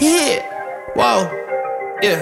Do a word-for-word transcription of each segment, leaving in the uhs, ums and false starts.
Yeah, whoa, yeah.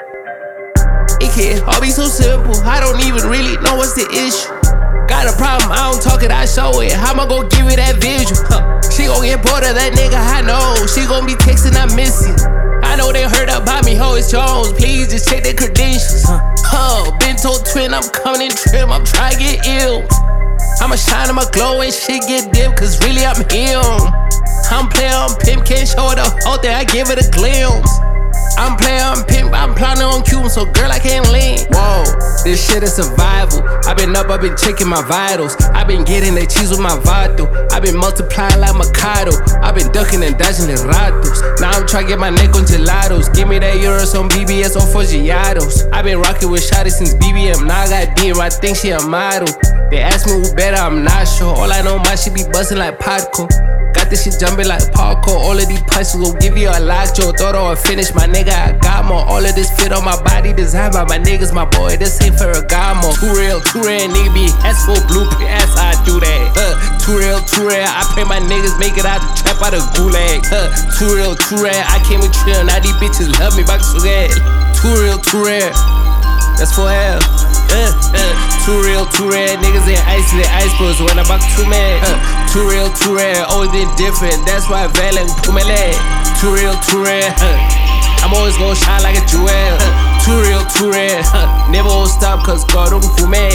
It can't all be so simple. I don't even really know what's the issue. Got a problem, I don't talk it, I show it. How am I gon' give it that visual? Huh. She gon' get bored of that nigga, I know. She gon' be texting, I miss you. I know they heard about me, ho, it's Jones. Please just check their credentials. Huh, huh. Been told twin, I'm coming in trim, I'm trying to get ill. I'ma shine, I'ma glow and shit get dim, cause really I'm him. I'm player, I'm pimp, can't show it the whole thing, I give it a glimpse. I'm player, I'm pimp, I'm plotting on Cuban, so girl, I can't lean. Whoa, this shit is survival. I been up, I been checking my vitals. I been getting the cheese with my vato. I been multiplying like Mikado. I been ducking and dodging the ratos. Now I'm trying to get my neck on gelatos. Give me that euros on B B S or Forgiatos. I been rocking with Shotty since B B M. Now I got D M, I think she a model. They ask me who better, I'm not sure. All I know, my shit be bustin' like popcorn. Got this shit jumping like parkour. All of these punches will give you a lockjaw. Thought I would finish, my nigga, I got more. All of this fit on my body, designed by my niggas, my boy. This ain't Ferragamo. Too real, too rare, nigga be ass for blueprint, ass I do that. Uh, too real, too rare. I pray my niggas make it out the trap out of gulag. Uh, too real, too rare. I came with trill, now these bitches love me back so good. Too real, too rare. That's for hell. Uh, uh, too real, too rare. Niggas ain't icy, they icebergs when I'm back too mad. Uh, too real, too rare. Always been different. That's why I value Pumele. Too real, too rare. Uh, I'm always gonna shine like a jewel. Uh, too real, too rare. Uh, never will stop, cause God don't fool me.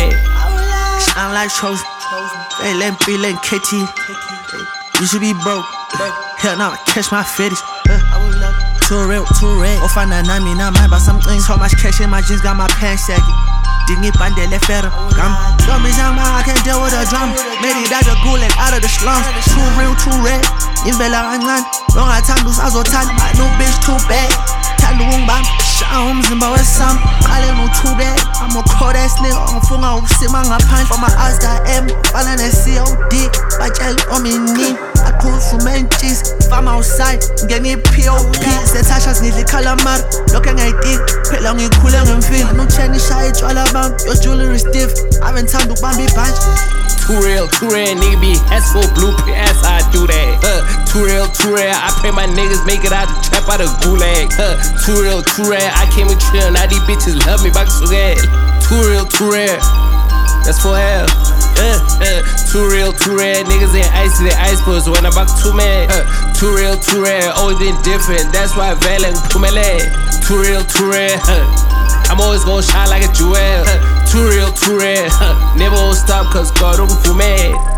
Shine like chosen. Feeling, feeling catchy. You should be broke. Hell no, catch my fetish. Uh, too real, too rare. Oh, find that name, not mine, but some things. So much cash in my jeans, got my pants saggy. Dingy bandele ferro. Gum. Dumb is young, I can't deal with a drum. Made it out the gulag, out of the slums. Too real, too rare. Invela run. Long I time, lose azotan. I know bitch too bad. Talung bam. Shams and boy some. Kale no too bad. I'm a cold ass nigga. I'm from out, sit man, I punch from my eyes that M. Falling and C O D. Bajal on me knee. I call for menches. If I'm outside, get me P O P. Set Tasha's nearly calamar. Looking at it. Pelong in cooling and feel. No Chinese shy, it's all about. Your jewelry stiff. I haven't time to bambi bunch. Too real, too rare, nigga be ass for blueprint, ass I do that. Uh, too real, too rare. I pray my niggas make it out the trap out of gulag. Uh, too real, too rare. I came with trill, now these bitches love me back so good. Too real, too rare. That's for hell. Uh, uh, too real, too rare. Niggas ain't icy, they icebergs when I'm back too mad. Uh, too real, too rare. Always been different. That's why I value Pumele. Too real, too rare. Uh, I'm always gonna shine like a jewel. Uh, too real, too rare. Uh, never will stop, cause God don't fool me.